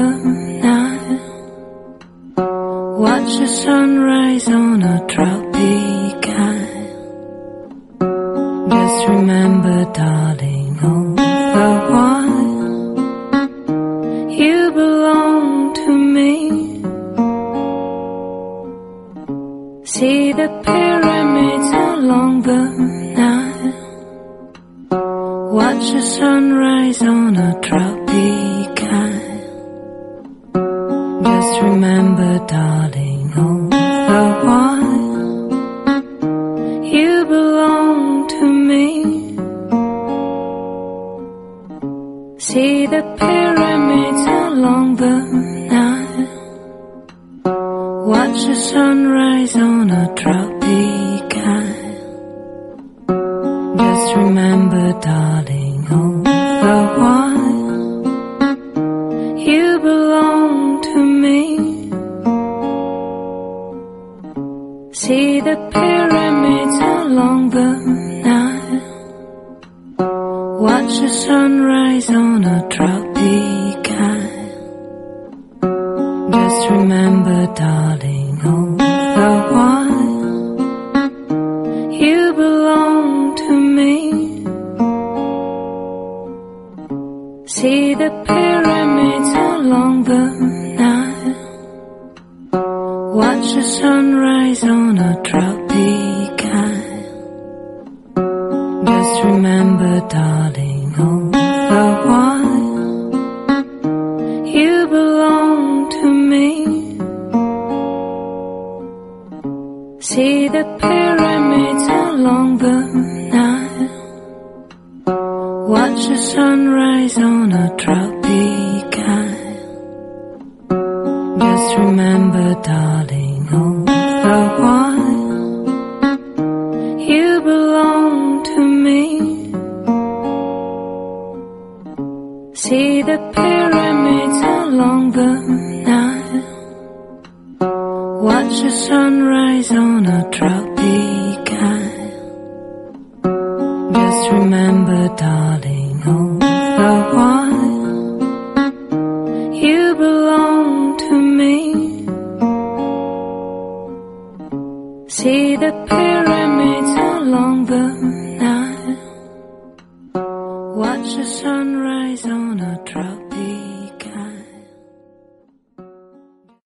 the Nile. Watch the sunrise on a tropic isle. Just remember, darling, all the while you belong to me. See the pyramids along the Nile. Watch the sunrise on a tropic isle. Just remember, darling, all the while you belong to me. See the pyramids along the Nile. Watch the sunrise on a tropic isle. Just remember, darling, all the while you belong to me. See the pyramids along the Nile. Watch the sunrise on a tropic isle. Just remember, darling, all the while you belong to me. See the pyramids along the Nile. Watch the sunrise on a tropic isle. Just remember, darling, all the while you belong to me. See the pyramids along the Nile. Watch the sunrise on a tropic isle. Just remember, darling, all the while you belong to me. See the pyramids along the Nile. Watch the sunrise on a tropic isle. Just remember, darling, all the while you belong to me. See the pyramids along the Nile. Watch the sunrise on a